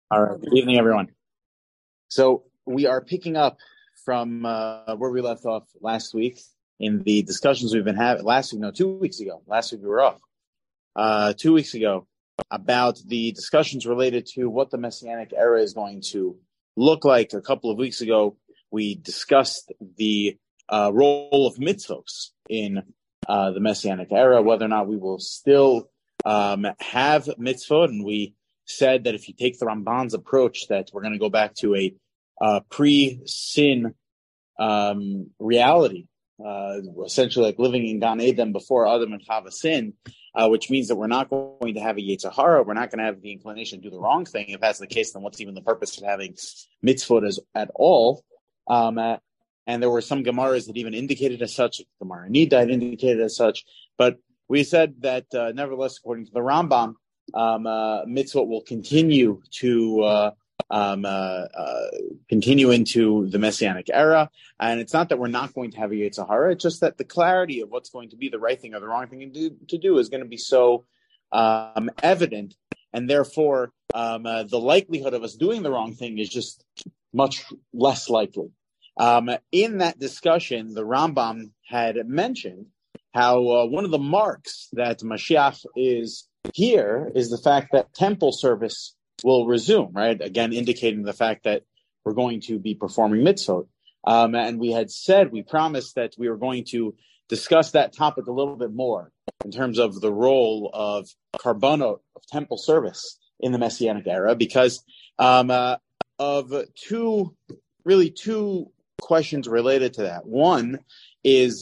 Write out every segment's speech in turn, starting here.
All right. Good evening, everyone. So we are picking up from where we left off last week in the discussions we've been having. 2 weeks ago. Last week we were off. 2 weeks ago about the discussions related to what the Messianic era is going to look like. A couple of weeks ago, we discussed the role of mitzvos in the Messianic era, whether or not we will still have mitzvot, and we said that if you take the Ramban's approach that we're going to go back to a pre-sin reality, essentially like living in Gan Eden before Adam and Chava sin, which means that we're not going to have a Yetzer Hara, we're not going to have the inclination to do the wrong thing. If that's the case, then what's even the purpose of having mitzvot at all? And there were some Gemaras that even indicated as such, Gemara Nida had indicated as such, but we said that nevertheless, according to the Rambam, mitzvot will continue to continue into the Messianic era. And it's not that we're not going to have a Yetzer Hara, it's just that the clarity of what's going to be the right thing or the wrong thing to do is going to be so evident. And therefore, the likelihood of us doing the wrong thing is just much less likely. In that discussion, the Rambam had mentioned how one of the marks that Mashiach is here is the fact that temple service will resume, right? Again, indicating the fact that we're going to be performing mitzvot. And we promised that we were going to discuss that topic a little bit more in terms of the role of karbanot, of temple service in the Messianic era, because of two questions related to that. One is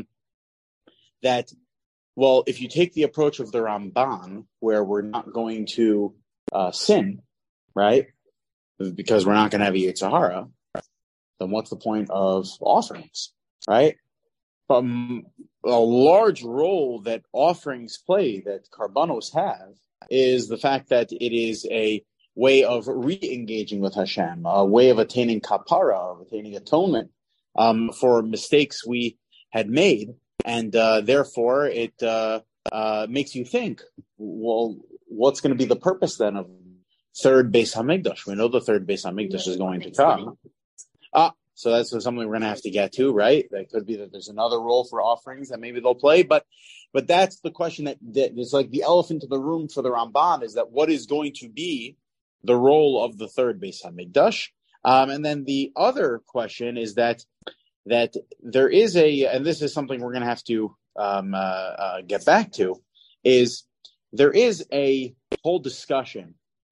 that, well, if you take the approach of the Ramban, where we're not going to sin, right, because we're not going to have a Yetzer Hara, then what's the point of offerings, right? A large role that offerings play, that karbanos have, is the fact that it is a way of re-engaging with Hashem, a way of attaining kapara, of attaining atonement for mistakes we had made. And therefore, it makes you think, well, what's going to be the purpose then of third Beis Hamikdash? We know the third Beis Hamikdash is going to come. So that's something we're going to have to get to, right? That could be that there's another role for offerings that maybe they'll play, but that's the question that is like the elephant in the room for the Ramban, is that what is going to be the role of the third Beis Hamikdash? And then the other question is that there is and this is something we're going to have to get back to, is there is a whole discussion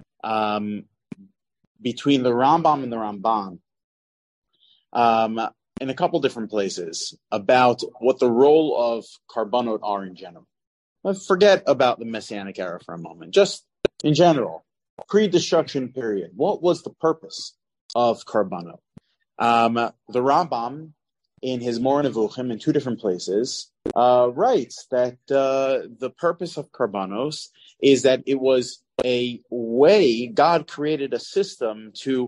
between the Rambam and the Ramban in a couple different places about what the role of karbanot are in general. Let's forget about the Messianic era for a moment. Just in general, pre-destruction period, what was the purpose of karbanot? The Rambam, in his Moreh Nevuchim, in two different places, writes that the purpose of karbanos is that it was a way God created a system to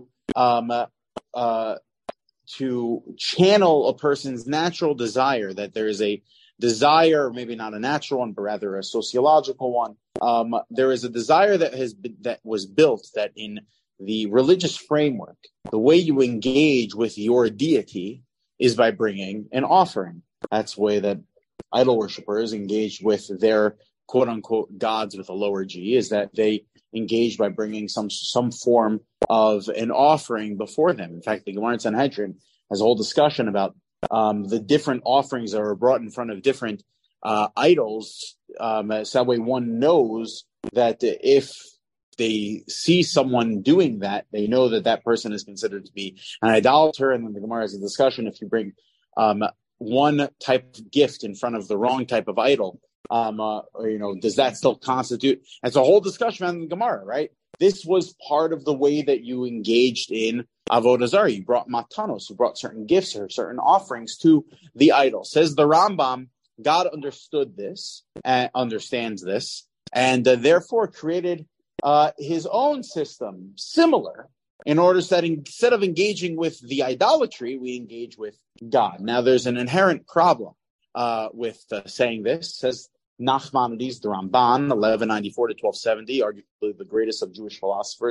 channel a person's natural desire, that there is a desire, maybe not a natural one, but rather a sociological one. There is a desire that was built, that in the religious framework, the way you engage with your deity is by bringing an offering. That's the way that idol worshippers engage with their quote-unquote gods with a lower g, is that they engage by bringing some form of an offering before them. In fact, the Gemara in Sanhedrin has a whole discussion about the different offerings that are brought in front of different idols. So that way one knows that if they see someone doing that, they know that that person is considered to be an idolater. And then the Gemara has a discussion, if you bring one type of gift in front of the wrong type of idol, does that still constitute? It's a whole discussion on the Gemara, right? This was part of the way that you engaged in Avodah Zarah. You brought matanos, you brought certain gifts or certain offerings to the idol. Says the Rambam, God understood this, understands this, and therefore created his own system similar, in order that instead of engaging with the idolatry, we engage with God. Now, there's an inherent problem with saying this. Says Nachmanides, the Ramban, 1194 to 1270, arguably the greatest of Jewish philosophers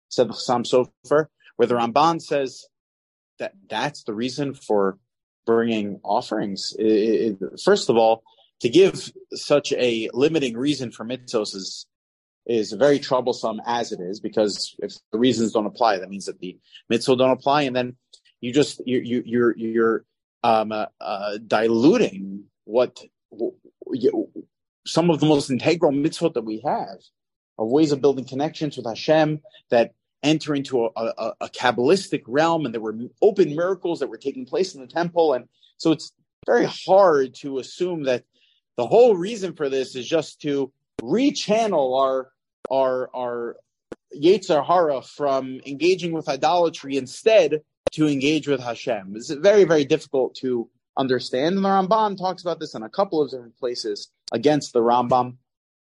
said the Chassam Sofer, where the Ramban says that that's the reason for bringing offerings. First of all, to give such a limiting reason for mitzvos is very troublesome as it is, because if the reasons don't apply, that means that the mitzvot don't apply, and then you're diluting what some of the most integral mitzvot that we have, of ways of building connections with Hashem that enter into a Kabbalistic realm, and there were open miracles that were taking place in the temple, and so it's very hard to assume that the whole reason for this is just to rechannel our Yetzer Hara from engaging with idolatry instead to engage with Hashem. It's very, very difficult to understand. And the Ramban talks about this in a couple of different places against the Rambam.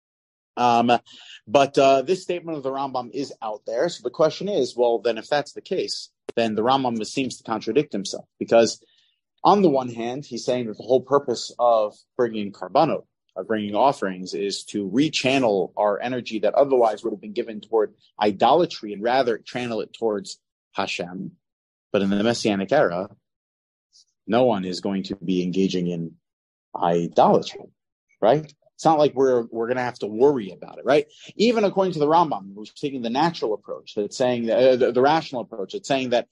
But this statement of the Rambam is out there. So the question is, well, then if that's the case, then the Rambam seems to contradict himself. Because on the one hand, he's saying that the whole purpose of bringing karbanot, of bringing offerings, is to rechannel our energy that otherwise would have been given toward idolatry and rather channel it towards Hashem. But in the Messianic era, no one is going to be engaging in idolatry, right? It's not like we're going to have to worry about it, right? Even according to the Rambam, who's taking the natural approach, that's saying the rational approach, it's saying that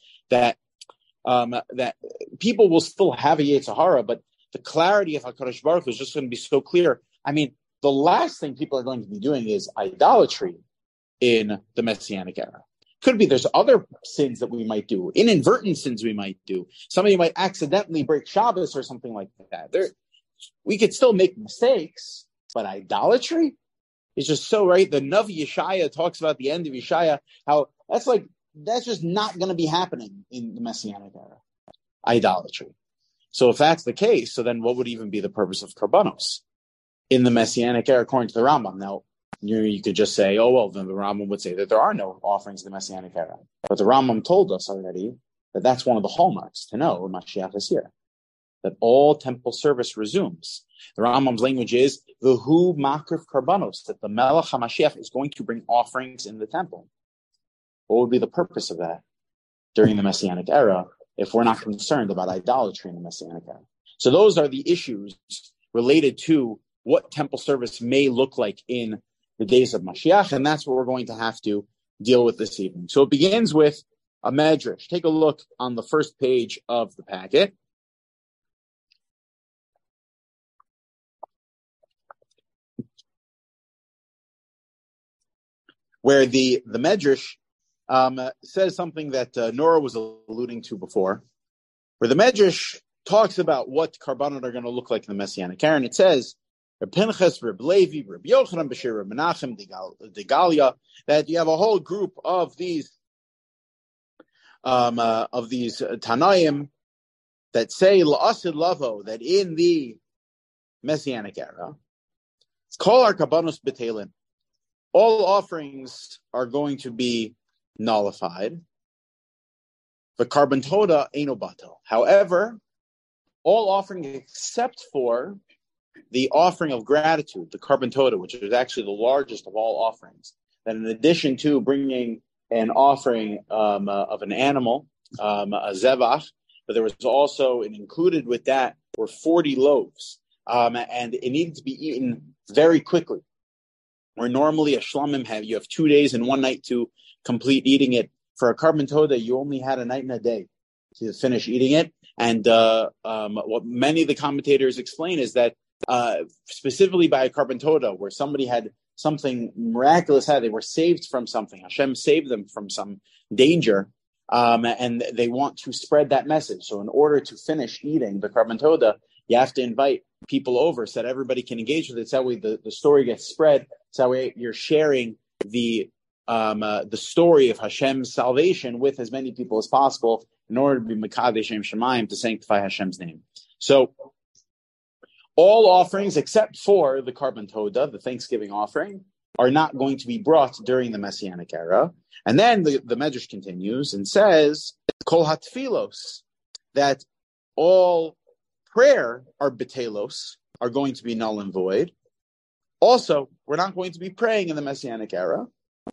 people will still have a Yetzer Hara, but the clarity of HaKadosh Baruch Hu is just going to be so clear. I mean, the last thing people are going to be doing is idolatry in the Messianic era. Could be there's other sins that we might do, inadvertent sins we might do. Somebody might accidentally break Shabbos or something like that. We could still make mistakes, but idolatry is just so right. The Navi Yeshaya talks about the end of Yeshaya, how that's just not going to be happening in the Messianic era, idolatry. So if that's the case, so then what would even be the purpose of karbanos in the Messianic era, according to the Rambam? Now, you could just say, oh, well, then the Rambam would say that there are no offerings in the Messianic era. But the Rambam told us already that that's one of the hallmarks to know Mashiach is here, that all temple service resumes. The Rambam's language is, V'hu makrif karbanos, that the Melech HaMashiach is going to bring offerings in the temple. What would be the purpose of that during the Messianic era if we're not concerned about idolatry in the Messianic era? So those are the issues related to what temple service may look like in the days of Mashiach, and that's what we're going to have to deal with this evening. So it begins with a medrash. Take a look on the first page of the packet. Where the medrash says something that Nora was alluding to before, where the medrash talks about what karbanot are going to look like in the Messianic era, and it says, Reb Pinchas, Reb Levi, Reb Yochanan, Bashir, Reb Menachem, Degalia, that you have a whole group of these Tanaim that say La'asid Lavo, that in the Messianic era, it's called our Karbanos B'Telin. All offerings are going to be nullified. The Karban Toda Eino Batel. However, all offerings except for the offering of gratitude, the Karban Toda, which is actually the largest of all offerings, that in addition to bringing an offering of an animal, a zevach, but there was also, and included with that were 40 loaves, and it needed to be eaten very quickly. Where normally a shlamim you have 2 days and 1 night to complete eating it. For a Karban Toda, you only had a night and a day to finish eating it. And what many of the commentators explain is that specifically by a Karban Toda, where somebody had something miraculous, they were saved from something. Hashem saved them from some danger, and they want to spread that message. So in order to finish eating the Karban Toda, you have to invite people over so that everybody can engage with it. So that way the story gets spread. So that way you're sharing the story of Hashem's salvation with as many people as possible in order to be Mekadesh Shem Shemayim, to sanctify Hashem's name. So all offerings except for the Karban Toda, the Thanksgiving offering, are not going to be brought during the Messianic era. And then the Medrash continues and says, Kol HaTfilos, that all prayer are betelos, are going to be null and void. Also, we're not going to be praying in the Messianic era.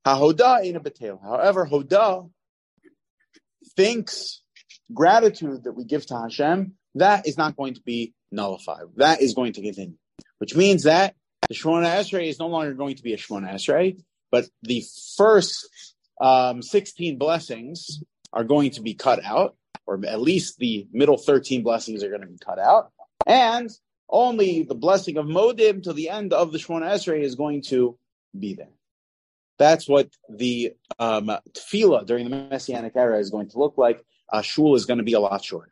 HaHodah eina betel. However, Hodah thinks gratitude that we give to Hashem, that is not going to be nullified. That is going to continue. Which means that the Shemona Esrei is no longer going to be a Shemona Esrei, but the first 16 blessings are going to be cut out, or at least the middle 13 blessings are going to be cut out, and only the blessing of Modim till the end of the Shemona Esrei is going to be there. That's what the tefillah during the Messianic era is going to look like. Shul is going to be a lot shorter.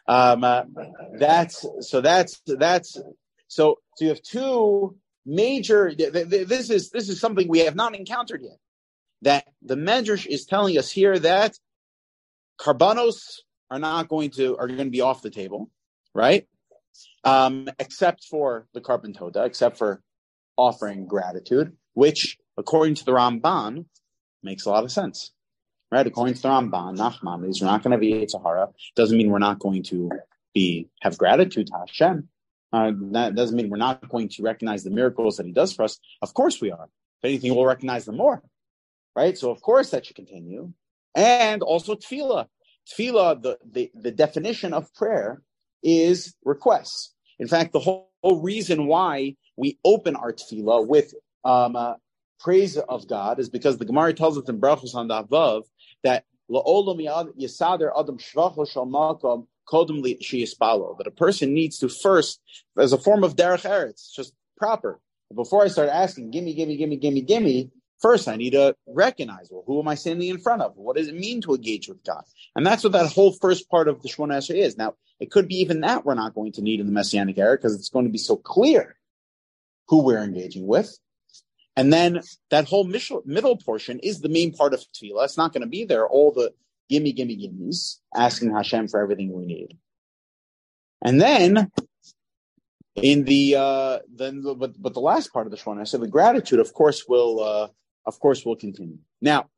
So you have two major. This is something we have not encountered yet. That the Medrash is telling us here that karbanos are going to be off the table, right? Except for the Karban Toda, except for offering gratitude, which, according to the Ramban, makes a lot of sense, right? According to the Ramban, Nachman is we're not going to be Yetzer Hara. Doesn't mean we're not going to have gratitude to Hashem. That doesn't mean we're not going to recognize the miracles that He does for us. Of course we are. If anything, we'll recognize them more, right? So of course that should continue. And also tefillah. Tefillah, the definition of prayer is requests. In fact, the whole reason why we open our tefillah with praise of God is because the Gemara tells us in Brachos on the Avav that la'olam yasader adam shvacho shel makom kodem sheyispalo, that a person needs to first, as a form of derech eretz, just proper. Before I start asking, gimme, first I need to recognize, well, who am I standing in front of? What does it mean to engage with God? And that's what that whole first part of the Shemona Esrei is. Now, it could be even that we're not going to need in the Messianic era because it's going to be so clear who we're engaging with. And then that whole middle portion is the main part of tefillah. It's not going to be there, all the gimmes, asking Hashem for everything we need. And then in the last part of the Shemona Esrei, the gratitude, of course, will continue. Now,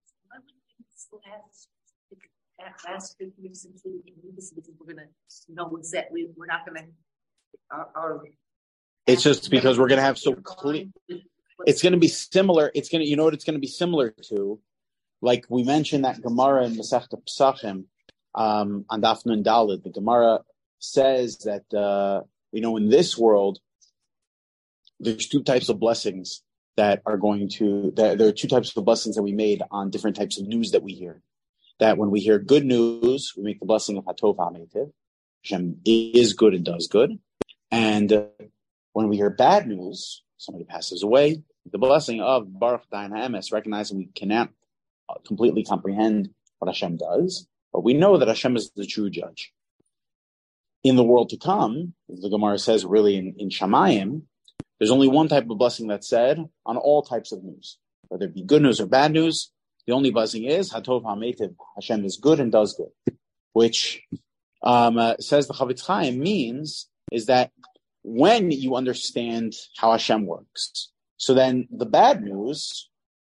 we're going to know exactly. We're not going to. It's just because we're going to have so clear. It's going to be similar. It's going to, what it's going to be similar to, like we mentioned that Gemara in Masechta Pesachim on Daf Nun Daled. The Gemara says that in this world there's two types of blessings that are going to. There are two types of blessings that we made on different types of news that we hear. That when we hear good news, we make the blessing of Hatov HaMeitiv. Hashem is good and does good. And when we hear bad news, somebody passes away, the blessing of Baruch Dayan HaEmes, recognizing we cannot completely comprehend what Hashem does, but we know that Hashem is the true judge. In the world to come, as the Gemara says really in Shamayim, there's only one type of blessing that's said on all types of news. Whether it be good news or bad news, the only blessing is Hatov HaMeitiv, Hashem is good and does good. Which, says the Chavetz Chaim, means is that when you understand how Hashem works, so then the bad news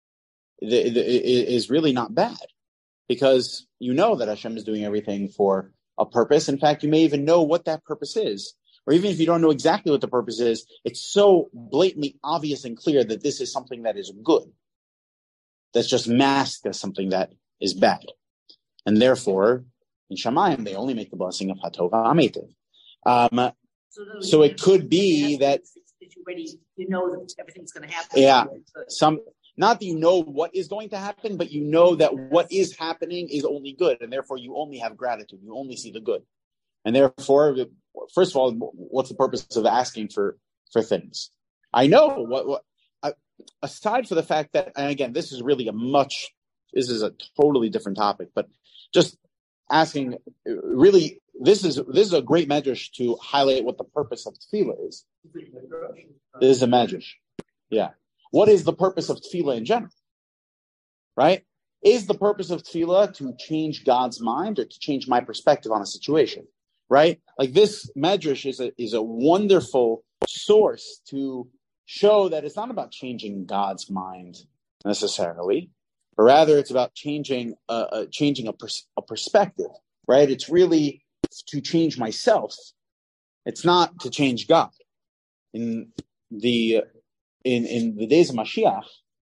is really not bad, because you know that Hashem is doing everything for a purpose. In fact, you may even know what that purpose is. Or even if you don't know exactly what the purpose is, it's so blatantly obvious and clear that this is something that is good, that's just masked as something that is bad. And therefore, in Shamayim, they only make the blessing of Hatov HaMeitiv. So it could be that you know that everything's going to happen. Yeah, not that you know what is going to happen, but you know that what is happening is only good, and therefore you only have gratitude. You only see the good, and therefore, first of all, what's the purpose of asking for things? I know what aside for the fact that, and again, this is a totally different topic, but just asking really. This is a great medrash to highlight what the purpose of tefillah is. This is a medrash. Yeah. What is the purpose of tefillah in general? Right? Is the purpose of tefillah to change God's mind or to change my perspective on a situation? Right? Like this medrash is a wonderful source to show that it's not about changing God's mind necessarily, but rather it's about changing a perspective. Right? It's really to change myself. It's not to change God. In the days of Mashiach,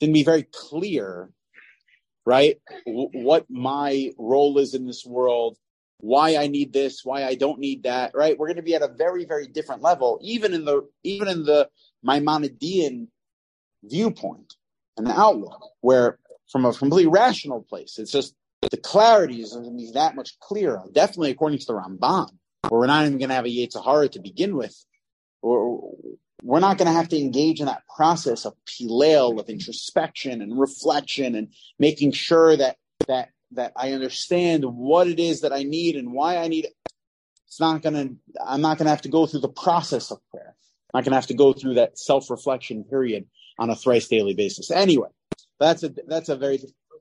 to be very clear, right? What my role is in this world, why I need this, why I don't need that, right? We're going to be at a very, very different level, even in the Maimonidean viewpoint and outlook, where from a completely rational place, it's just the clarity is going to be that much clearer. Definitely according to the Ramban, where we're not even going to have a Yetzer Hara to begin with, or we're not going to have to engage in that process of pilel, of introspection and reflection, and making sure that I understand what it is that I need and why I need it. I'm not going to have to go through the process of prayer. I'm not going to have to go through that self-reflection period on a thrice daily basis. Anyway, that's a very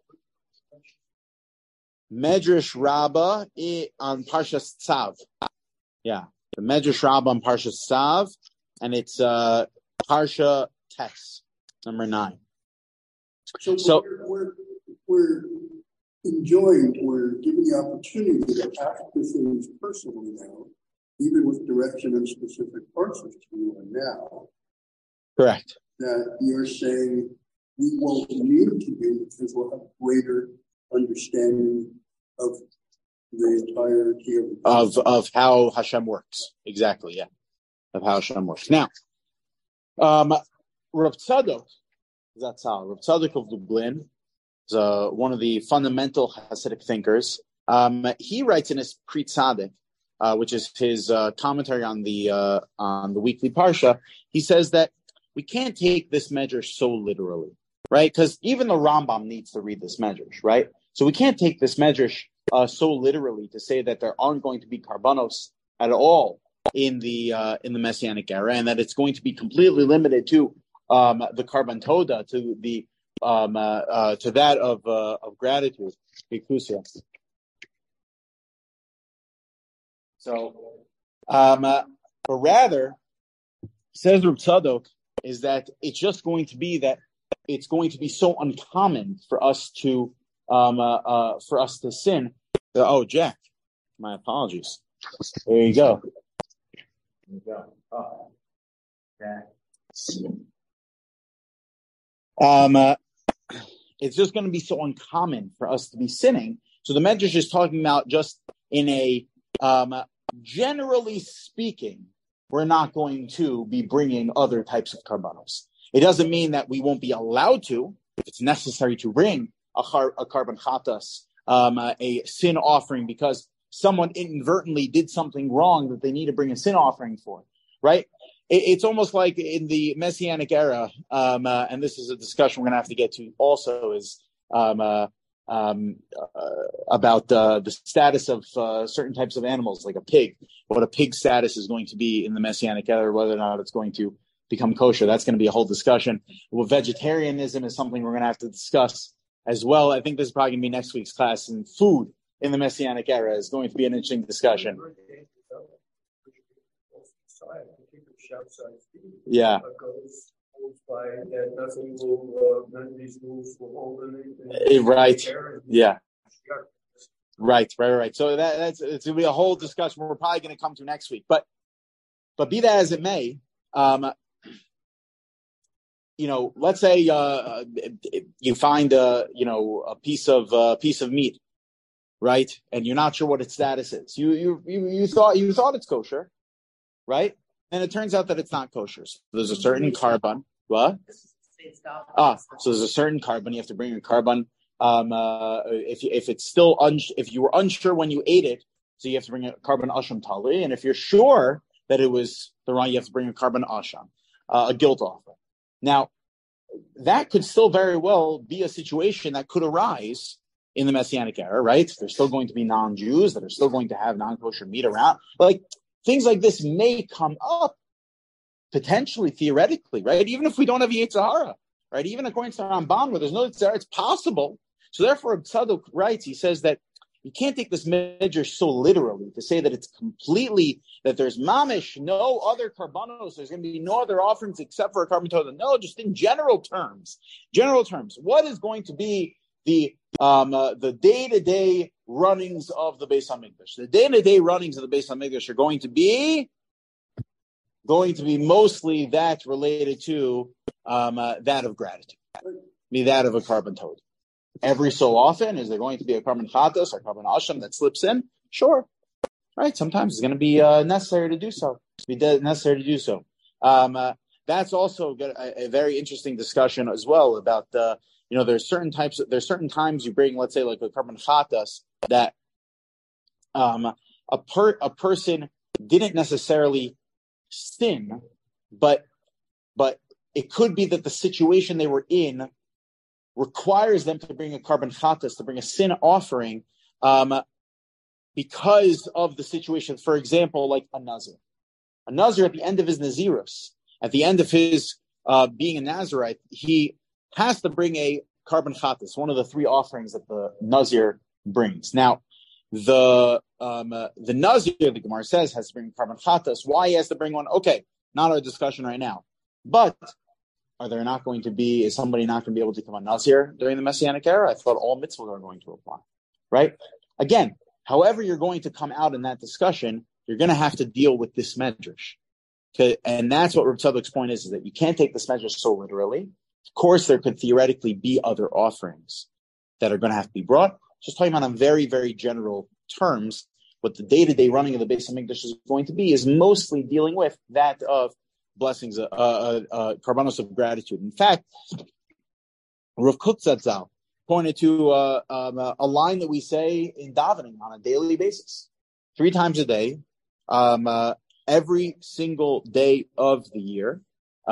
Medrash Rabbah on Parshas Tzav. Yeah, the Medrash Rabbah on Parshas Tzav, and it's Parsha Tes, number 9. So we're given the opportunity to ask for things personally now, even with direction in specific parts of Torah now. Correct. That you're saying we won't need to do because we'll have greater understanding of the entirety of how Hashem works. Exactly, yeah. Of how Hashem works. Now, Rav Tzadok, that's how Rav Tzadok of Lublin is one of the fundamental Hasidic thinkers. He writes in his Pri Tzaddik, which is his commentary on the weekly parsha. He says that we can't take this measure so literally, right? Because even the Rambam needs to read this measure, right? So we can't take this measure so literally to say that there aren't going to be karbanos at all in the Messianic era, and that it's going to be completely limited to the karban toda, to the to that of gratitude, ikusia. So, but rather, says Reb Tzadok, is that it's just going to be that it's going to be so uncommon for us to sin. Oh, Jack, my apologies. There you go. Oh, Jack. It's just going to be so uncommon for us to be sinning. So the Medrash is talking about just in a generally speaking, we're not going to be bringing other types of karbanos. It doesn't mean that we won't be allowed to, if it's necessary to bring a karban chatas, a sin offering, because someone inadvertently did something wrong that they need to bring a sin offering for, right? It's almost like in the Messianic era, and this is a discussion we're going to have to get to also, is about the status of certain types of animals, like a pig, what a pig status is going to be in the Messianic era, whether or not it's going to become kosher. That's going to be a whole discussion. Well, vegetarianism is something we're going to have to discuss as well. I think this is probably going to be next week's class, and food in the Messianic era is going to be an interesting discussion. Yeah. Right. Yeah. Right. So it's going to be a whole discussion we're probably going to come to next week. But be that as it may, let's say you find a piece of meat, right? And you're not sure what its status is. You thought it's kosher, right? And it turns out that it's not kosher. So there's a certain karban. What? So there's a certain karban. You have to bring a karban. If it's still if you were unsure when you ate it, so you have to bring a karban asham tali. And if you're sure that it was the wrong, you have to bring a karban asham, a guilt offering. Now, that could still very well be a situation that could arise in the Messianic era, right? There's still going to be non-Jews that are still going to have non-kosher meat around. Like, things like this may come up potentially, theoretically, right? Even if we don't have Yetzer Hara, right? Even according to Ramban, where there's no Yetzer Hara, it's possible. So therefore, Tzadok writes, he says that you can't take this measure so literally to say that it's completely, that there's mamish, no other karbanos, there's going to be no other offerings except for a karban toda. No, just in general terms. What is going to be the day-to-day runnings of the Beis HaMikdash? The day-to-day runnings of the Beis HaMikdash are going to be mostly that related to that of gratitude. be that of a carbon toad. Every so often, is there going to be a carbon chatas or carbon asham that slips in? Sure. Right. Sometimes it's going to be necessary to do so. That's also a very interesting discussion as well about there's certain times you bring, let's say, like a carbon chatas that a person didn't necessarily sin, but it could be that the situation they were in requires them to bring a carbon chatas, to bring a sin offering, because of the situation. For example, like a nazir. A nazir at the end of his nazirus, at the end of his being a Nazirite, he has to bring a carbon chatas, one of the three offerings that the nazir brings. Now, the nazir, the Gemara says, has to bring carbon chatas. Why he has to bring one? Okay, not our discussion right now. But is somebody not going to be able to become a nazir during the Messianic era? I thought all mitzvahs are going to apply, right? Again, however you're going to come out in that discussion, you're going to have to deal with this medrash. And that's what Rav Tzadok's point is that you can't take this medrash so literally. Of course, there could theoretically be other offerings that are going to have to be brought. Just talking about on very, very general terms, what the day-to-day running of the Beis HaMikdash is going to be is mostly dealing with that of blessings, karbanos of gratitude. In fact, Rav Kook Zatzal pointed to a line that we say in davening on a daily basis, 3 times a day, every single day of the year.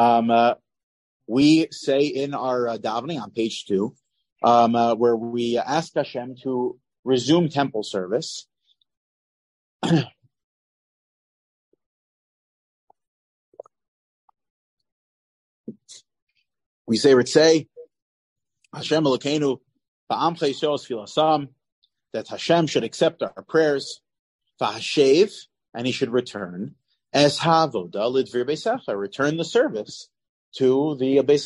We say in our davening on page 2, where we ask Hashem to resume temple service. We say, Hashem Elokeinu, ba'amcha Yisrael filasam, that Hashem should accept our prayers, v'hashev, and he should return, as havoda lidvir beisacha, return the service to the Beis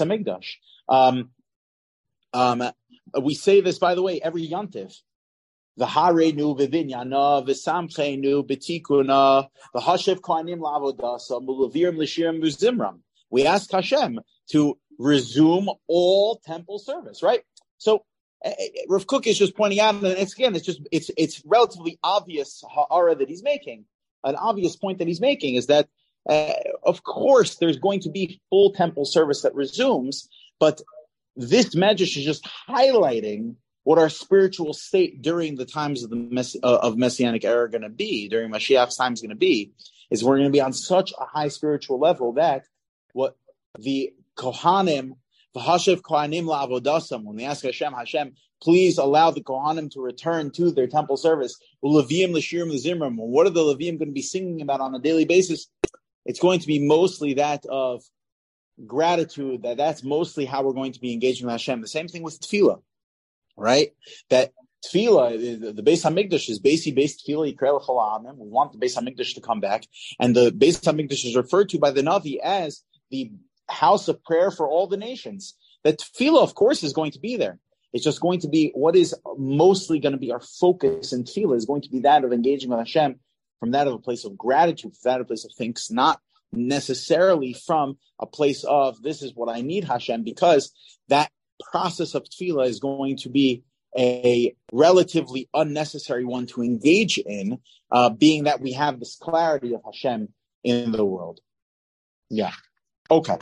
HaMikdash. We say this, by the way, every Yontif. V'hareinu v'vinyana v'samcheinu b'tikuna v'hashev kohanim la'avodasa mu'levirim l'shirim v'zimram. We ask Hashem to resume all temple service, right? So Rav Kook is just pointing out, and it's relatively obvious ha'ara that he's making. An obvious point that he's making is that, of course, there's going to be full temple service that resumes, but this medrash is just highlighting what our spiritual state during the times of the of Messianic era are going to be, during Mashiach's time is going to be, is we're going to be on such a high spiritual level that what the Kohanim, the Hashev Kohanim la'avodasam, when they ask Hashem, please allow the Kohanim to return to their temple service. U'leviim l'shirim l'zimram. What are the Leviim going to be singing about on a daily basis? It's going to be mostly that of gratitude. That's mostly how we're going to be engaging with Hashem. The same thing with tefillah, right? That tefillah, the Beis HaMikdash is based tefillah yikrei l'chol ha'amim. We want the Beis HaMikdash to come back, and the Beis HaMikdash is referred to by the Navi as the house of prayer for all the nations. That tefillah, of course, is going to be there. It's just going to be what is mostly going to be our focus in tefillah is going to be that of engaging with Hashem from that of a place of gratitude, from that of a place of thanks, not necessarily from a place of this is what I need Hashem, because that process of tefillah is going to be a relatively unnecessary one to engage in, being that we have this clarity of Hashem in the world. Yeah. Okay.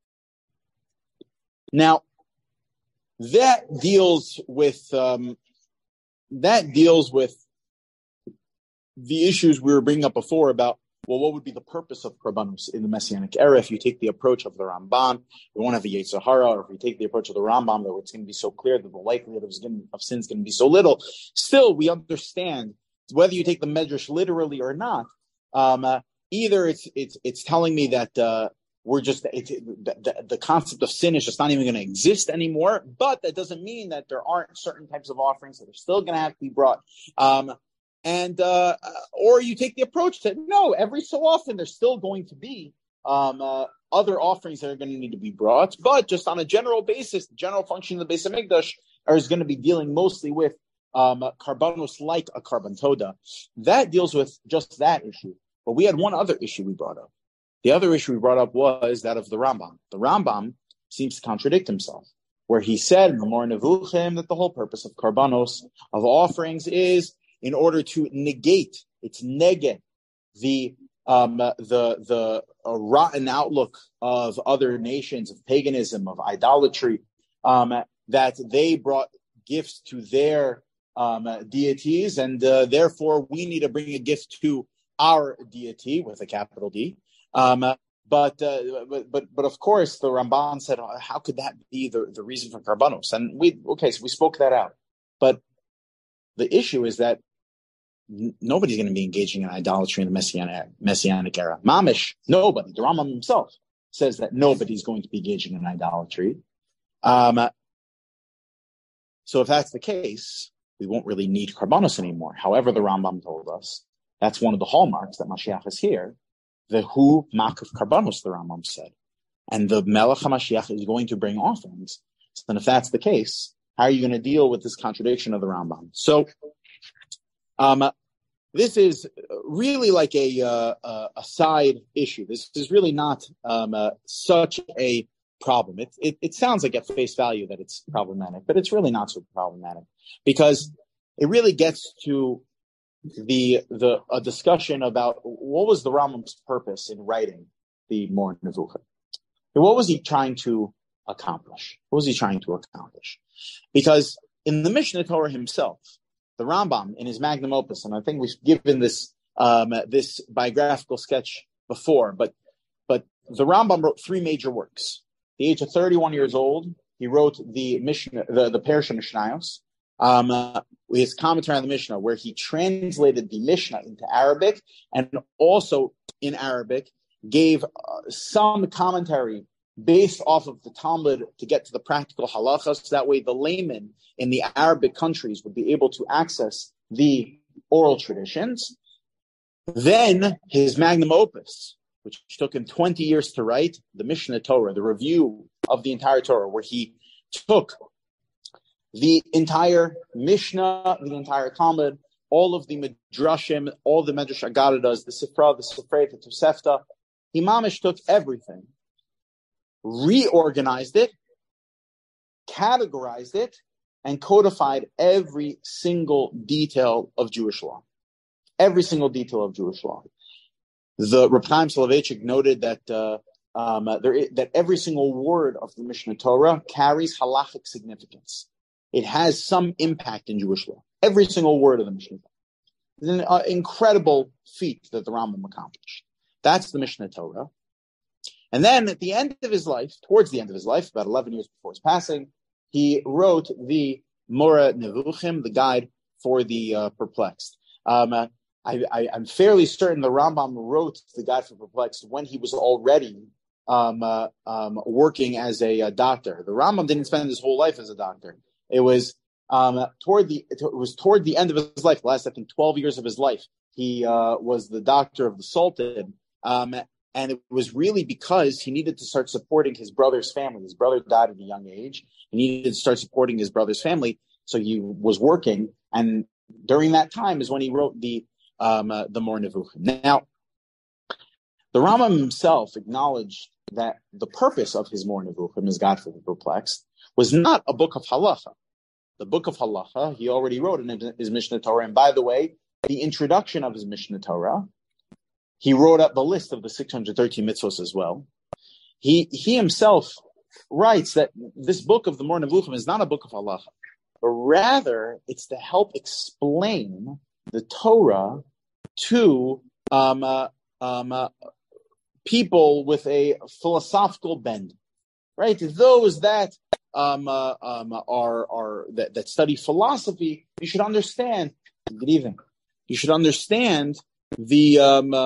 Now, that deals with the issues we were bringing up before about, well, what would be the purpose of Karbanos in the Messianic era if you take the approach of the Ramban? We won't have the Yetzer Hara, or if we take the approach of the Rambam, that it's going to be so clear that the likelihood of sin is going to be so little. Still, we understand whether you take the Medrash literally or not. Either it's telling me that the concept of sin is just not even going to exist anymore, but that doesn't mean that there aren't certain types of offerings that are still going to have to be brought. Or you take the approach that no, every so often there's still going to be other offerings that are going to need to be brought, but just on a general basis, the general function of the Beis HaMikdash is going to be dealing mostly with karbanos like a karban toda. That deals with just that issue. But we had one other issue we brought up. The other issue we brought up was that of the Rambam. The Rambam seems to contradict himself. where he said in the Mor Nevuchim that the whole purpose of karbanos, of offerings, is in order to negate, it's negate the rotten outlook of other nations, of paganism, of idolatry, that they brought gifts to their deities, and therefore we need to bring a gift to our deity with a capital D. But of course, the Ramban said, how could that be the reason for karbanos? And so we spoke that out. But the issue is that nobody's going to be engaging in idolatry in the Messianic era. Mamish, nobody. The Rambam himself says that nobody's going to be engaging in idolatry. So if that's the case, we won't really need karbanos anymore. However, the Rambam told us that's one of the hallmarks that Mashiach is here. The hu makaf karbanos, the Rambam said. And the Melech HaMashiach is going to bring offerings. So then if that's the case, how are you going to deal with this contradiction of the Rambam? So this is really like a side issue. This is really not such a problem. It sounds like at face value that it's problematic, but it's really not so problematic because it really gets to a discussion about what was the Rambam's purpose in writing the Mor Nevuchim. What was he trying to accomplish? Because in the Mishneh Torah himself, the Rambam in his magnum opus, and I think we've given this this biographical sketch before, but the Rambam wrote 3 major works. At the age of 31 years old, he wrote the Mishnah, the Perush Mishnayos, his commentary on the Mishnah, where he translated the Mishnah into Arabic, and also in Arabic gave some commentary based off of the Talmud to get to the practical halachas. So that way the layman in the Arabic countries would be able to access the oral traditions. Then his magnum opus, which took him 20 years to write, the Mishneh Torah, the review of the entire Torah, where he took the entire Mishnah, the entire Talmud, all of the Midrashim, all the Medrash Agadadas, the Sifra, the Sifrei, the Tosefta. He mamish took everything, reorganized it, categorized it, and codified every single detail of Jewish law. Every single detail of Jewish law. The Reb Chaim Soloveitchik noted that that every single word of the Mishneh Torah carries halachic significance. It has some impact in Jewish law. Every single word of the Mishneh Torah. It's an incredible feat that the Rambam accomplished. That's the Mishneh Torah. And then at the end of his life, towards the end of his life, about 11 years before his passing, he wrote the Mor Nevuchim, the guide for the perplexed. I'm fairly certain the Rambam wrote the Guide for Perplexed when he was already working as a doctor. The Rambam didn't spend his whole life as a doctor. It was toward the end of his life, the last, I think, 12 years of his life. He was the doctor of the Sultan, and it was really because he needed to start supporting his brother's family. His brother died at a young age. He needed to start supporting his brother's family, so he was working. And during that time is when he wrote the Mor Nevuchim. Now, the Rambam himself acknowledged that the purpose of his Mor Nevuchim, his Guide for the Perplexed, was not a book of halacha. The book of halacha he already wrote in his Mishneh Torah. And by the way, the introduction of his Mishneh Torah, he wrote up the list of the 613 mitzvos as well. He himself writes that this book of the Mor Nevuchim is not a book of halacha, but rather it's to help explain the Torah to people with a philosophical bend, right? Those that that study philosophy, you should understand. Good evening. You should understand the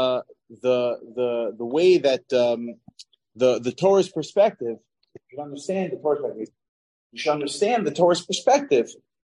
way that the Torah's perspective. You should understand the Torah's perspective. You should understand the Torah's perspective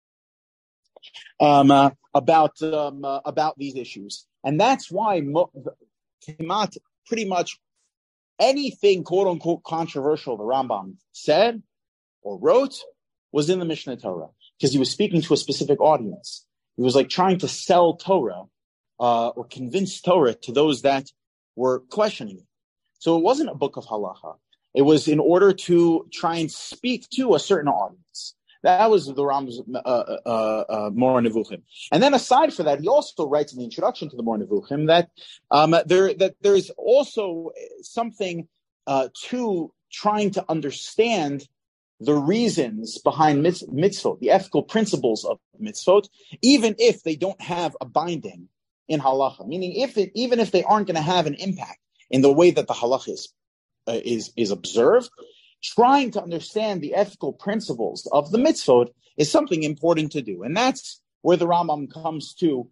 about these issues, and that's why pretty much anything quote unquote controversial the Rambam said or wrote was in the Mishneh Torah, because he was speaking to a specific audience. He was like trying to sell Torah or convince Torah to those that were questioning it. So it wasn't a book of halacha. It was in order to try and speak to a certain audience. That was the Rambam's Moreh Nevuchim. And then aside for that, he also writes in the introduction to the Moreh Nevuchim that there is also something to trying to understand the reasons behind mitzvot, the ethical principles of mitzvot, even if they don't have a binding in halacha. Meaning, even if they aren't going to have an impact in the way that the halacha is observed, trying to understand the ethical principles of the mitzvot is something important to do, and that's where the Rambam comes to.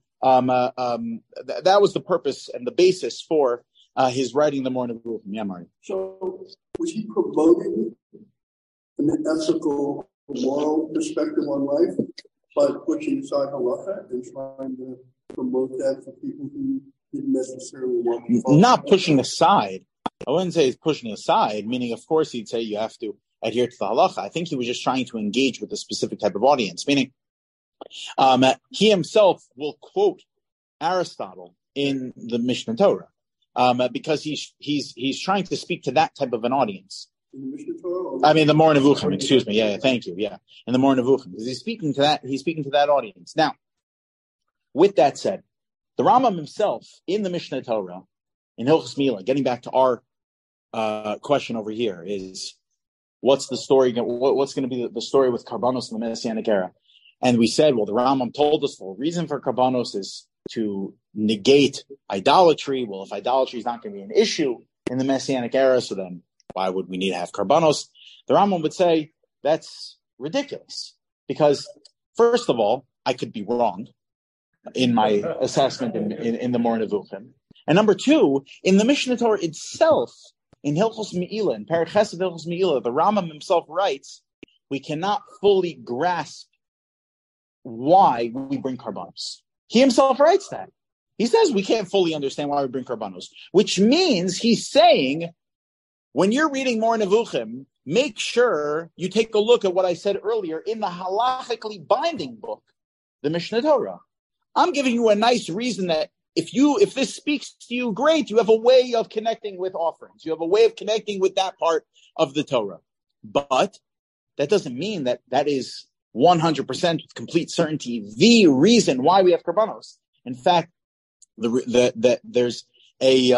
That was the purpose and the basis for his writing the Moreh Nevuchim. Yeah, Mari. So, was he promoting an ethical, moral perspective on life by pushing aside halacha and trying to promote that for people who didn't necessarily want to follow? Not pushing aside. I wouldn't say he's pushing aside, meaning, of course, he'd say you have to adhere to the halacha. I think he was just trying to engage with a specific type of audience, meaning he himself will quote Aristotle in the Mishnah Torah because he's trying to speak to that type of an audience. In the Mishnah Torah? I mean, the Moreh Nevuchim, excuse me. Yeah, thank you. Yeah, in the Moreh Nevuchim, because he's speaking to that audience. Now, with that said, the Rambam himself in the Mishnah Torah, in Hilchos Milah, getting back to our question over here, is what's the story? What's going to be the story with Karbanos in the Messianic era? And we said, well, the Rambam told us the whole reason for Karbanos is to negate idolatry. Well, if idolatry is not going to be an issue in the Messianic era, so then why would we need to have Karbanos? The Rambam would say that's ridiculous because, first of all, I could be wrong in my assessment in the Moreh Nevuchim. And number two, in the Mishnah Torah itself, in Hilchos Me'ilah, in Perek Chesed Hilchos Me'ilah, the Rambam himself writes, we cannot fully grasp why we bring Karbanos. He himself writes that. He says we can't fully understand why we bring Karbanos, which means he's saying, when you're reading Moreh Nevuchim, make sure you take a look at what I said earlier in the halachically binding book, the Mishnah Torah. I'm giving you a nice reason that if this speaks to you, great, you have a way of connecting with offerings. You have a way of connecting with that part of the Torah. But that doesn't mean that is 100% with complete certainty the reason why we have Karbanos. In fact, there's a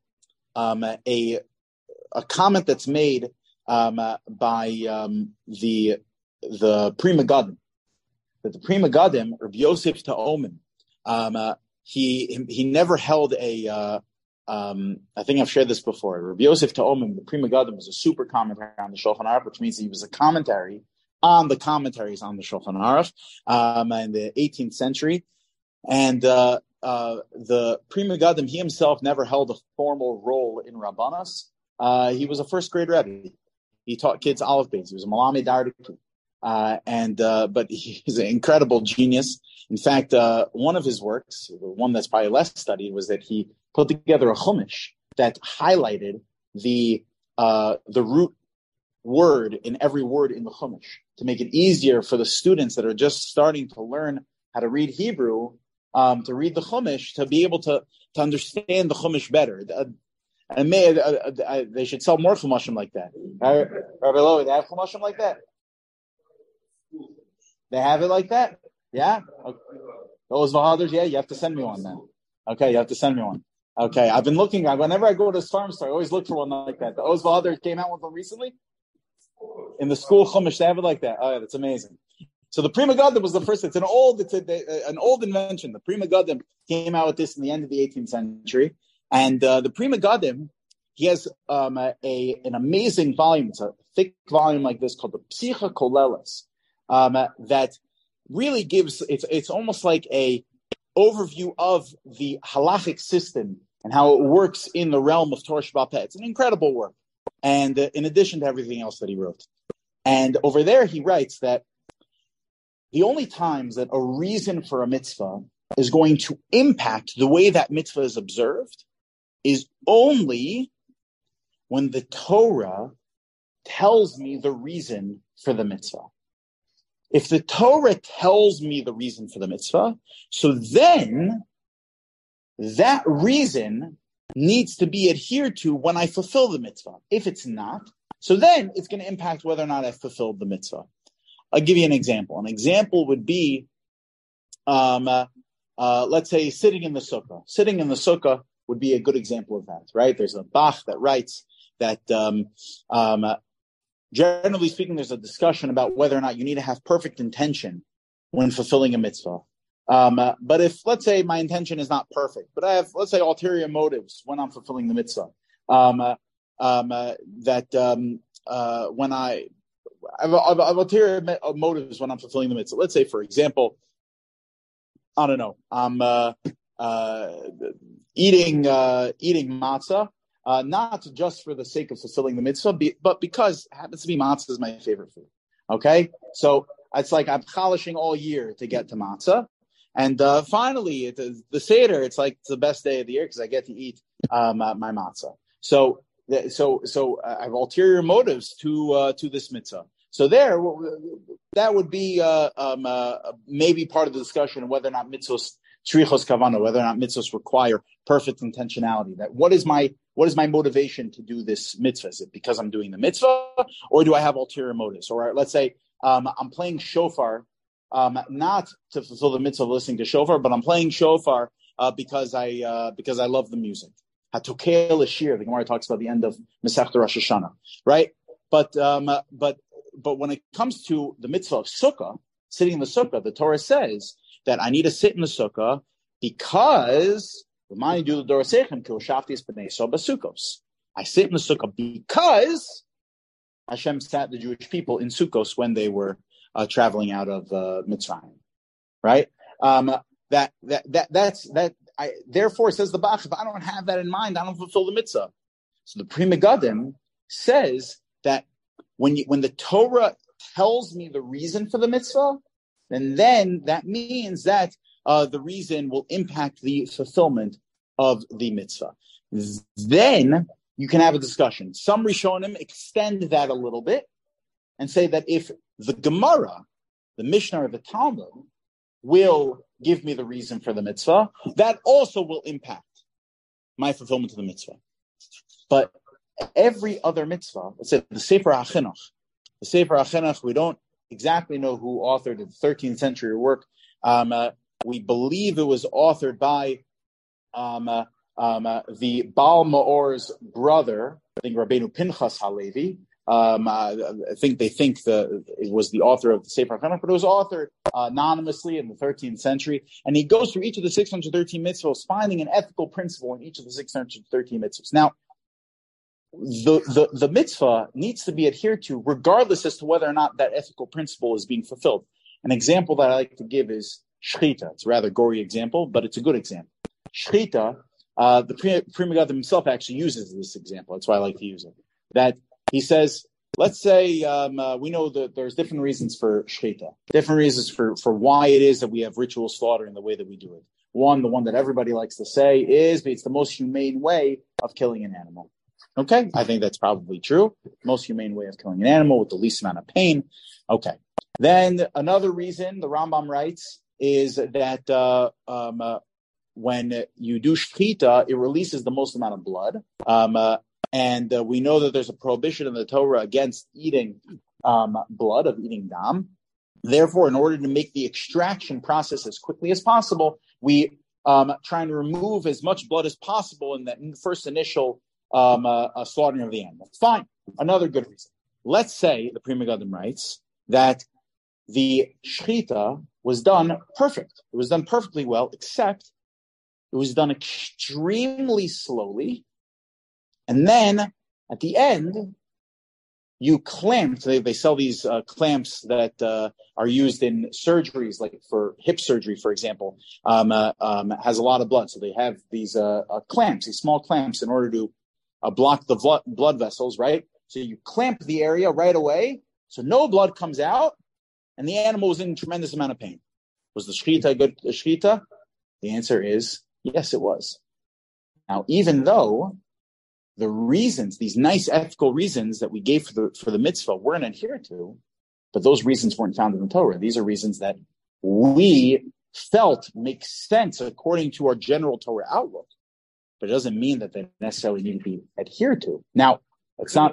comment that's made by the Pri Megadim, that the Pri Megadim, Rabbi Yosef Ta'omin, he never held a I think I've shared this before. Rabbi Yosef Ta'omin, the Pri Megadim, was a super commentary on the Shulchan Aruch, which means he was a commentary on the commentaries on the Shulchan Aruch in the 18th century. And the Pri Megadim, he himself never held a formal role in Rabbanos. He was a first grade Rebbe. He taught kids Aleph Beis. He was a Malamed Dardiki. But he's an incredible genius. In fact, one of his works, the one that's probably less studied, was that he put together a chumash that highlighted the root word in every word in the chumash to make it easier for the students that are just starting to learn how to read Hebrew, to read the chumash, to be able to understand the chumash better. And they should sell more chumashim like that. Rabbi Lowy, they have chumashim like that? They have it like that? Yeah? Okay. Those Vahadars, yeah, you have to send me one then. Okay, you have to send me one. Okay, I've been looking, whenever I go to a farm store, I always look for one like that. The Oz Vahadars came out with one recently? In the school chumash, they have it like that. Oh yeah, that's amazing. So the Pri Megadim was the first, it's an old invention. The Pri Megadim came out with this in the end of the 18th century. And the Pri Megadim, he has an amazing volume. It's a thick volume like this called the Psicha Koleles, that really gives, it's almost like a overview of the halachic system and how it works in the realm of Torah Sheba'al Peh. It's an incredible work. And in addition to everything else that he wrote. And over there he writes that the only times that a reason for a mitzvah is going to impact the way that mitzvah is observed is only when the Torah tells me the reason for the mitzvah. If the Torah tells me the reason for the mitzvah, so then that reason needs to be adhered to when I fulfill the mitzvah. If it's not, So then it's going to impact whether or not I fulfilled the mitzvah. I'll give you an example. An example would be, let's say, sitting in the sukkah. Sitting in the sukkah would be a good example of that, right? There's a Bach that writes that, generally speaking, there's a discussion about whether or not you need to have perfect intention when fulfilling a mitzvah. But if, let's say, my intention is not perfect, but I have, let's say, ulterior motives when I'm fulfilling the mitzvah, when I have ulterior motives when I'm fulfilling the mitzvah. Let's say, for example, I don't know, I'm eating matzah, not just for the sake of fulfilling the mitzvah, but because it happens to be matzah is my favorite food. Okay, so it's like I'm chalishing all year to get to matzah. And finally, the Seder, it's like the best day of the year because I get to eat my matzah. So I have ulterior motives to this mitzvah. So that would be maybe part of the discussion of whether or not mitzvahs shrichos kavana, whether or not mitzvahs require perfect intentionality. That what is my motivation to do this mitzvah? Is it because I'm doing the mitzvah, or do I have ulterior motives? Or let's say I'm playing shofar. Not to fulfill the mitzvah of listening to shofar, but I'm playing shofar because I love the music. Hatokei l'shir, the Gemara talks about the end of Masechta Rosh Hashanah, right? But when it comes to the mitzvah of sukkah, sitting in the sukkah, the Torah says that I need to sit in the sukkah because I sit in the sukkah because Hashem sat the Jewish people in Sukkos when they were traveling out of Mitzrayim, right? Therefore, says the Bach, if I don't have that in mind, I don't fulfill the mitzvah. So the Pri Megadim says that when the Torah tells me the reason for the mitzvah, then that means that the reason will impact the fulfillment of the mitzvah. Then you can have a discussion. Some Rishonim extend that a little bit and say that if the Gemara, the Mishnah, or the Talmud will give me the reason for the mitzvah, that also will impact my fulfillment of the mitzvah. But every other mitzvah, let's say the Sefer HaChinuch, we don't exactly know who authored the 13th century work. We believe it was authored by the Baal Maor's brother, I think Rabbeinu Pinchas Halevi. I think they think it was the author of the Sefer HaChinuch, but it was authored anonymously in the 13th century. And he goes through each of the 613 mitzvahs, finding an ethical principle in each of the 613 mitzvahs. Now, the mitzvah needs to be adhered to regardless as to whether or not that ethical principle is being fulfilled. An example that I like to give is shechita. It's a rather gory example, but it's a good example. Shechita, the Pri Megadim himself actually uses this example. That's why I like to use it. That he says, let's say we know that there's different reasons for shechita, different reasons for why it is that we have ritual slaughter in the way that we do it. The one that everybody likes to say is it's the most humane way of killing an animal. Okay, I think that's probably true. Most humane way of killing an animal with the least amount of pain. Okay. Then another reason, the Rambam writes, is that when you do shechita, it releases the most amount of blood. And we know that there's a prohibition in the Torah against eating blood, of eating dam. Therefore, in order to make the extraction process as quickly as possible, we try and remove as much blood as possible in that first initial slaughtering of the animal. Fine. Another good reason. Let's say, the Pri Megadim writes, that the shechita was done perfect. It was done perfectly well, except it was done extremely slowly. And then, at the end, you clamped. They sell these clamps that are used in surgeries, like for hip surgery, for example, has a lot of blood. So they have these clamps, these small clamps, in order to block the blood vessels, right? So you clamp the area right away, so no blood comes out, and the animal was in a tremendous amount of pain. Was the shechita a good shechita? The answer is yes, it was. Now, even though the reasons, these nice ethical reasons that we gave for the mitzvah weren't adhered to, but those reasons weren't found in the Torah. These are reasons that we felt make sense according to our general Torah outlook, but it doesn't mean that they necessarily need to be adhered to. Now, it's not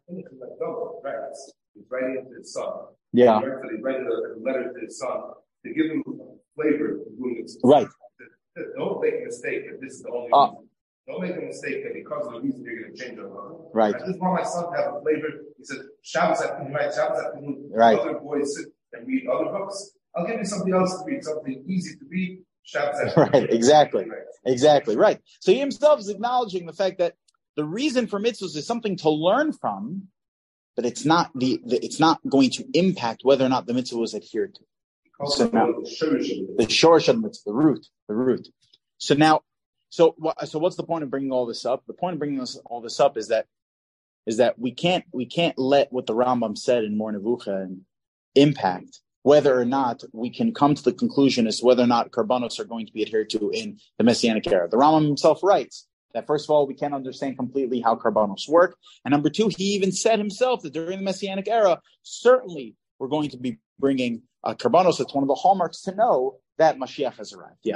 He's writing to his son. Yeah. He's writing a letter to his son to give him flavor to doing this. Right. Don't make a mistake that this is the only reason. Don't make a mistake that because of the reason you're going to change your mind. Right. I just want my son to have a flavor. He said, Shabbos afternoon, right. Other boys sit and read other books. I'll give you something else to read, something easy to read. Shabbos afternoon. Right, exactly. Exactly, right. So he himself is acknowledging the fact that the reason for mitzvahs is something to learn from, but it's not it's not going to impact whether or not the mitzvah was adhered to. So now, the shorish of the mitzvah, the root. So now, so what's the point of bringing all this up? The point of bringing all this up is that we can't let what the Rambam said in Mor Nevucha impact whether or not we can come to the conclusion as to whether or not karbanos are going to be adhered to in the Messianic era. The Rambam himself writes that, first of all, we can't understand completely how karbanos work. And number two, he even said himself that during the Messianic era, certainly we're going to be bringing karbanos. It's one of the hallmarks to know that Mashiach has arrived. Yeah.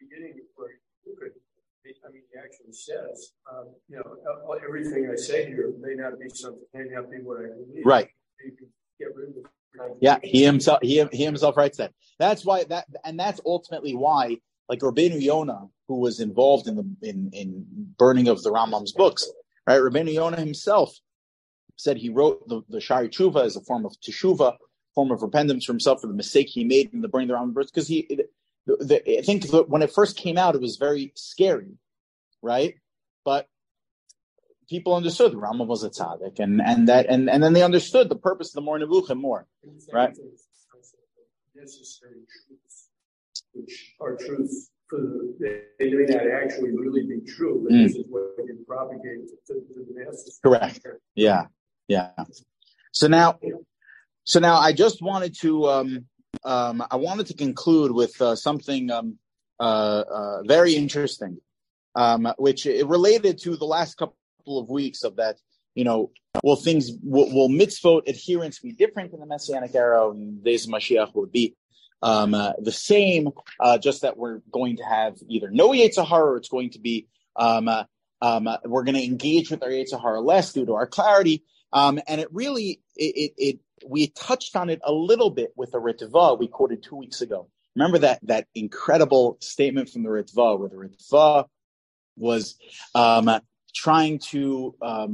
I mean, he actually says, everything I say here may not be what I believe. Right. You can get rid of it. Yeah, he himself writes that. That's why that's ultimately why, like Rabbeinu Yonah, who was involved in burning of the Rambam's books, right? Rabbeinu Yonah himself said he wrote the Shari Tshuva as a form of teshuva, form of repentance for himself for the mistake he made in the burning of the Rambam books, because I think when it first came out, it was very scary, right? But people understood the Rambam was a tzaddik, and then they understood the purpose of the Mor Nevucha more, right? Necessary truths, which are truths they may not actually really be true, but this is what you propagate to the masses. Correct. Yeah. So now I just wanted to conclude with something very interesting, which it related to the last couple of weeks of that. Will mitzvot adherence be different in the Messianic era? And days of Mashiach would be the same, just that we're going to have either no Yetzer Hara, or it's going to be we're going to engage with our Yetzer Hara less due to our clarity. And it really we touched on it a little bit with the Ritva we quoted 2 weeks ago. Remember that incredible statement from the Ritva, where the Ritva was trying to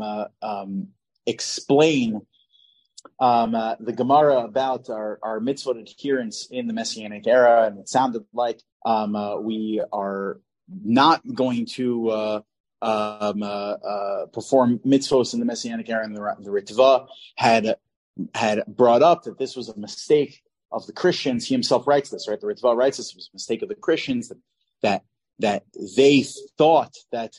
explain the Gemara about our mitzvot adherence in the Messianic era, and it sounded like we are not going to perform mitzvos in the Messianic era, and the Ritva had brought up that this was a mistake of the Christians. He himself writes this, right? The Ritva writes this was a mistake of the Christians, that they thought that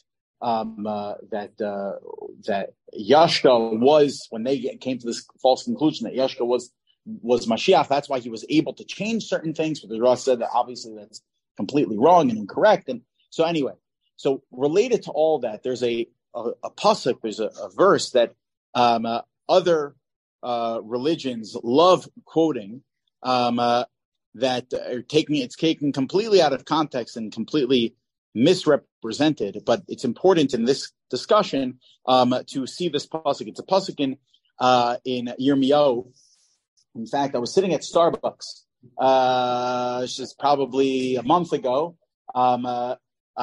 Yashka was, when they came to this false conclusion that Yashka was Mashiach, that's why he was able to change certain things. But the Rosh said that obviously that's completely wrong and incorrect. And so anyway, so related to all that, there's a pasuk, there's a verse that other religions love quoting, that are taken completely out of context and completely misrepresented, but it's important in this discussion to see this pasuk. It's a pasuk in Yirmiyahu. In fact, I was sitting at Starbucks just probably a month ago. On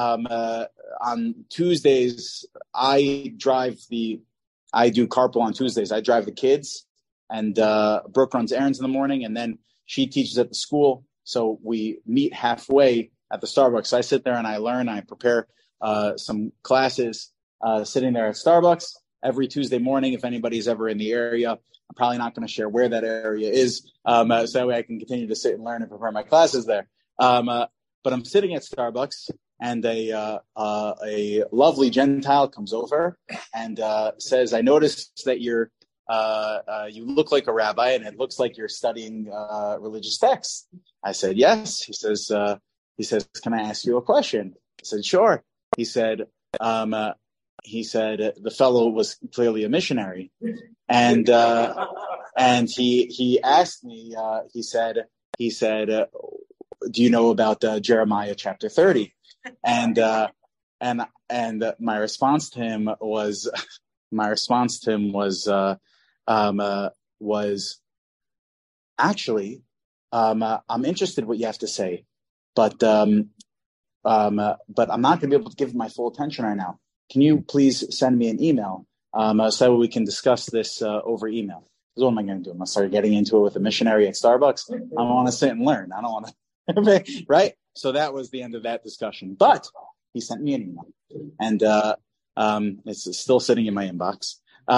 Tuesdays, I do carpool on Tuesdays. I drive the kids, and Brooke runs errands in the morning, and then she teaches at the school. So we meet halfway at the Starbucks. So I sit there and I learn. I prepare some classes sitting there at Starbucks every Tuesday morning. If anybody's ever in the area, I'm probably not going to share where that area is, so that way I can continue to sit and learn and prepare my classes there. But I'm sitting at Starbucks, and a lovely Gentile comes over and says, "I noticed that you look like a rabbi, and it looks like you're studying religious texts." I said, "Yes." He says, "Can I ask you a question?" I said, "Sure." He said, the fellow was clearly a missionary, and he asked me. He said, "Do you know about Jeremiah chapter 30?" And my response to him was, my response to him was actually, I'm interested in what you have to say, but I'm not going to be able to give my full attention right now. Can you please send me an email so we can discuss this over email? What am I going to do? I'm going to start getting into it with a missionary at Starbucks. I want to sit and learn. I don't want to, right? So that was the end of that discussion. But he sent me an email, and it's still sitting in my inbox.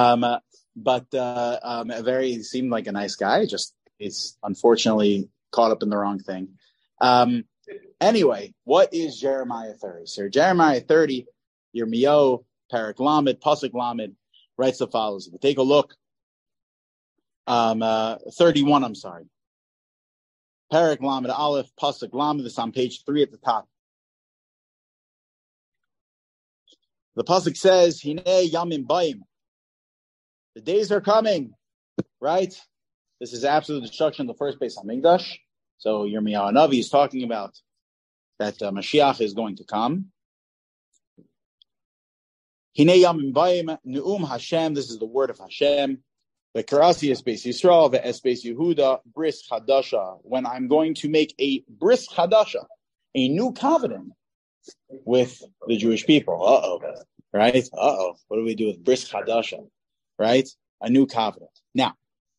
He seemed like a nice guy. Just he's unfortunately caught up in the wrong thing. Anyway, what is Jeremiah 30? So Jeremiah 30, Yirmiyahu, Parak Lamed, Pasuk Lamed, writes the follows. If you take a look, 31, I'm sorry. Parak Lamed Aleph, Pasuk Lamed, this on page 3 at the top. The Pasuk says, Hine Yamim Baim. The days are coming, right? This is absolute destruction of the first Beis Hamikdash. So Yirmiyahu Navi is talking about that Mashiach is going to come. Hine Yamim Baim, Nu'um Hashem, this is the word of Hashem. The Karasi Esbeis Yisrael, the Esbeis Yehuda, Bris Chadasha. When I'm going to make a Bris Chadasha, a new covenant with the Jewish people. Right? What do we do with Bris Chadasha? Right? A new covenant. Now,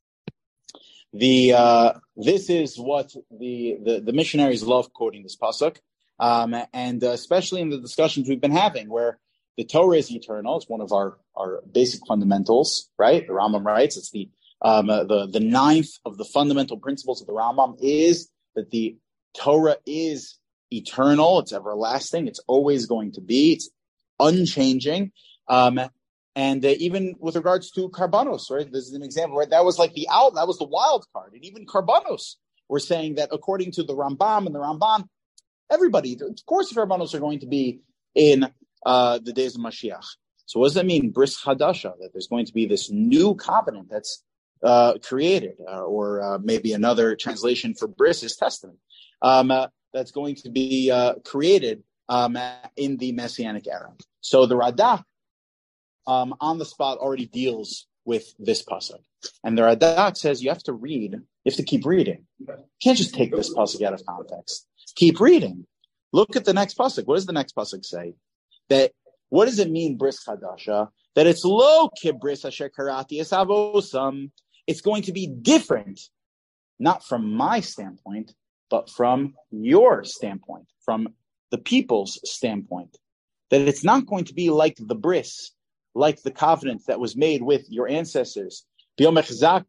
this is what the missionaries love quoting this pasuk, and especially in the discussions we've been having, where the Torah is eternal. It's one of our basic fundamentals, right? The Rambam writes it's the ninth of the fundamental principles of the Rambam is that the Torah is eternal. It's everlasting. It's always going to be. It's unchanging. And even with regards to Karbanos, right? This is an example, right? That was like that was the wild card. And even Karbanos were saying that according to the Rambam and the Ramban, everybody, of course, the Karbanos are going to be in the days of Mashiach. So what does that mean? Bris Hadasha, that there's going to be this new covenant that's created, or maybe another translation for Bris is Testament, that's going to be created in the Messianic era. So the Radak, on the spot, already deals with this pasuk, and the Radak says you have to keep reading. You can't just take this pasuk out of context. Keep reading. Look at the next pasuk. What does the next pasuk say? That what does it mean, Bris Chadasha? That it's lo kibris asher karati es avosam. It's going to be different, not from my standpoint, but from your standpoint, from the people's standpoint. That it's not going to be like the bris, like the covenant that was made with your ancestors. When I took them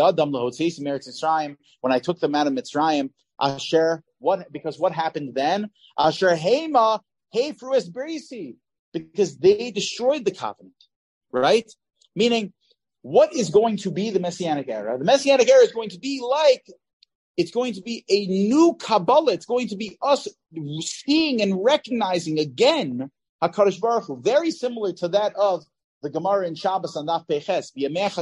out of Mitzrayim, because what happened then? Asher Hema Hefru es Brisi, because they destroyed the covenant, right? Meaning, what is going to be the Messianic era? The Messianic era is going to be it's going to be a new Kabbalah. It's going to be us seeing and recognizing again HaKadosh Baruch Hu, very similar to that of the Gemara in Shabbos on Daf Peches,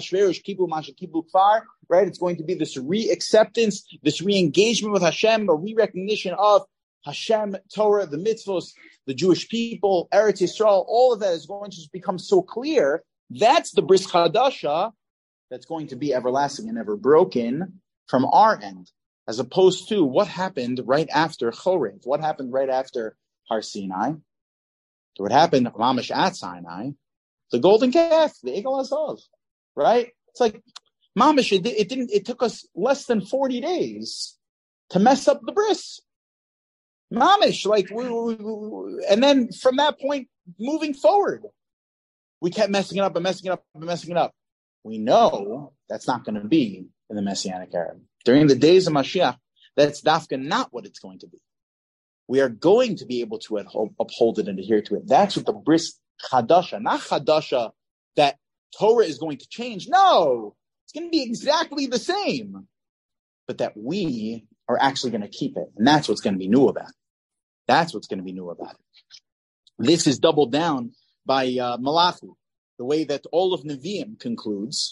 right? It's going to be this re-acceptance, this re-engagement with Hashem, a re-recognition of Hashem, Torah, the mitzvos, the Jewish people, Eretz Yisrael. All of that is going to just become so clear. That's the Bris Chadasha that's going to be everlasting and never broken from our end, as opposed to what happened right after Chorev, what happened right after Har Sinai, to what happened Mamash at Sinai, the golden calf, the Egel Azav, right? It's like Mamash. It took us less than 40 days to mess up the bris. Mamish, and then from that point moving forward, we kept messing it up and messing it up and messing it up. We know that's not going to be in the Messianic era. During the days of Mashiach, that's dafka not what it's going to be. We are going to be able to uphold it and adhere to it. That's what the bris chadasha, not chadasha that Torah is going to change. No, it's going to be exactly the same, but that we are actually going to keep it. And that's what's going to be new about it. That's what's going to be new about it. This is doubled down by Malachi. The way that all of Nevi'im concludes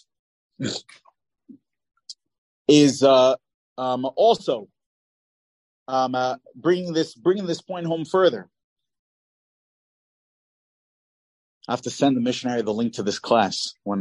is also bringing this point home further. I have to send the missionary the link to this class. No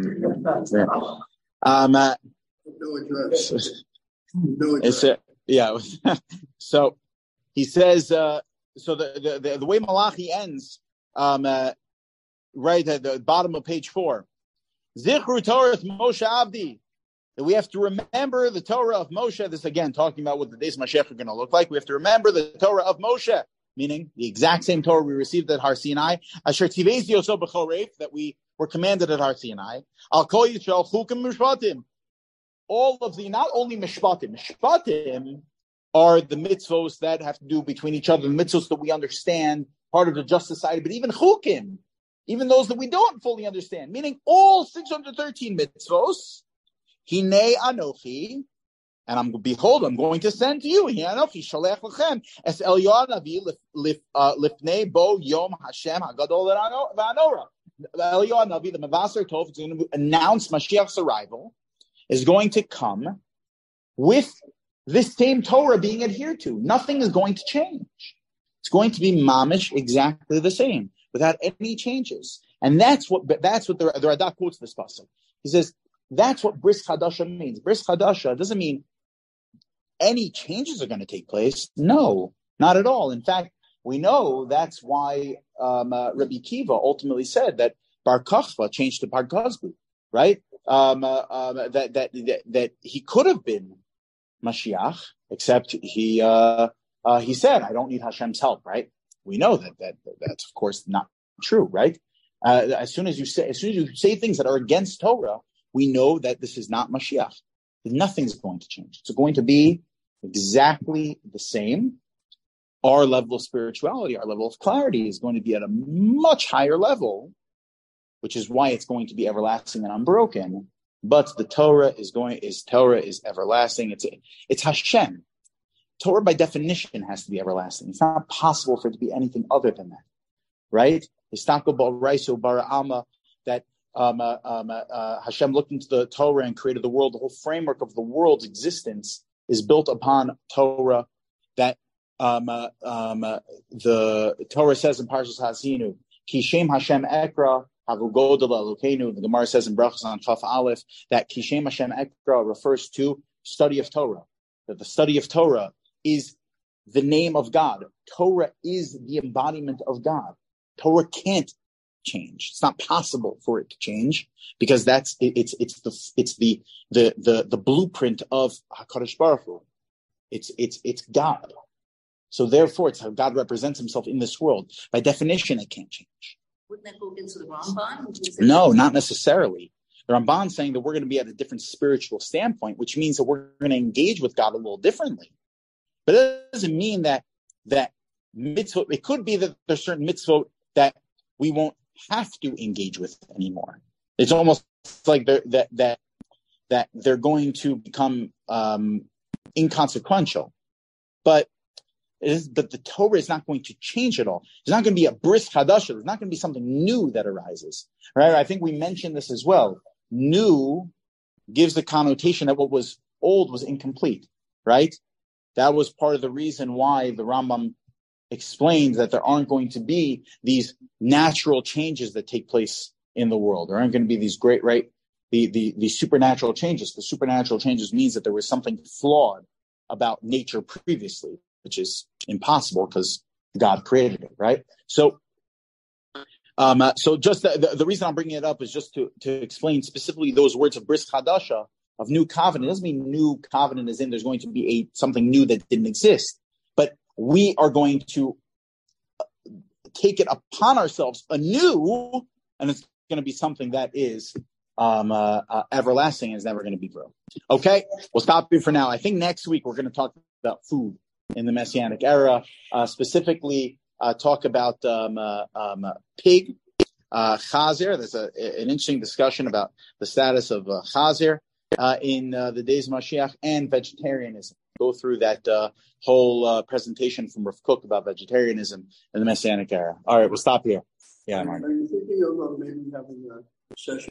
address. No address. Yeah. So he says. So the way Malachi ends, right at the bottom of page 4, Zichru Torah Moshe Abdi. That we have to remember the Torah of Moshe. This again talking about what the days of Mashiach are going to look like. We have to remember the Torah of Moshe, meaning the exact same Torah we received at Har Sinai. Asher tivezi oso b'chol reif, that we were commanded at Har Sinai. Al kol Yisrael chukim mishpatim. All of the, not only mishpatim. Mishpatim are the mitzvos that have to do between each other, the mitzvos that we understand, part of the just society, but even chukim, even those that we don't fully understand, meaning all 613 mitzvos. Hinei anochi, and behold, I'm going to send to you. Hinei anochi shalech lechem es Eliyahu Navi lifnei bo yom Hashem hagadol v'anora. Eliyahu Navi, the Mavaser Tov, is going to announce Mashiach's arrival, is going to come with this same Torah being adhered to. Nothing is going to change. It's going to be mamish exactly the same, without any changes. And that's what the Radak quotes this pasuk. He says, that's what Bris Chadasha means. Bris Chadasha doesn't mean any changes are going to take place. No, not at all. In fact, we know that's why Rabbi Kiva ultimately said that Bar Kochva changed to Bar Kozbu, right? That he could have been Mashiach, except he said, I don't need Hashem's help, right? We know that's of course not true, right? As soon as you say things that are against Torah, we know that this is not Mashiach. Nothing's going to change. It's going to be exactly the same. Our level of spirituality, our level of clarity is going to be at a much higher level, which is why it's going to be everlasting and unbroken. But the Torah is everlasting. It's Hashem. Torah by definition has to be everlasting. It's not possible for it to be anything other than that, right? That Hashem looked into the Torah and created the world. The whole framework of the world's existence is built upon Torah. That the Torah says in Parshas Hazinu, Kishem Hashem Ekra Havu Godel Elokeinu. The Gemara says in Brachos on Chaf Aleph that Kishem Hashem Ekra refers to study of Torah. That the study of Torah is the name of God. Torah is the embodiment of God. Torah can't change. It's not possible for it to change because it's the blueprint of HaKadosh Baruch Hu. It's God. So therefore, it's how God represents himself in this world. By definition, it can't change. Wouldn't that go against the Ramban? No, not necessarily. The Ramban is saying that we're going to be at a different spiritual standpoint, which means that we're going to engage with God a little differently. But that doesn't mean that mitzvot, it could be that there's certain mitzvot that we won't have to engage with anymore. It's almost like that they're going to become inconsequential. But the Torah is not going to change at all. There's not going to be a bris chadasha. There's not going to be something new that arises. Right? I think we mentioned this as well. New gives the connotation that what was old was incomplete. Right? That was part of the reason why the Rambam explained that there aren't going to be these natural changes that take place in the world. There aren't going to be these great, right? The supernatural changes. The supernatural changes means that there was something flawed about nature previously, which is impossible because God created it, right? So just the reason I'm bringing it up is just to explain specifically those words of Bris Chadasha, of new covenant. It doesn't mean new covenant is in there's going to be something new that didn't exist, but we are going to take it upon ourselves anew, and it's going to be something that is everlasting and is never going to be broken. Okay, we'll stop here for now. I think next week we're going to talk about food in the Messianic era, specifically talk about pig, chazer. There's an interesting discussion about the status of chazer in the days of Mashiach, and vegetarianism. Go through that whole presentation from Rav Kook about vegetarianism in the Messianic era. All right, we'll stop here. Yeah, Mark. Are you thinking of maybe having a session